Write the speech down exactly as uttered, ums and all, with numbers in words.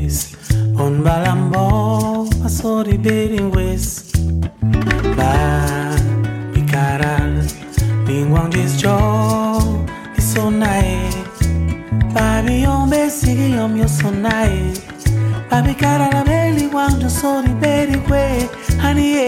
west. On balambo, pasori bedding west. Ba, bikaral, lingwang disjo, disonae. Babi yombe sigi yom yosonae. Babi karala beli wang jo sori bedding we, honey.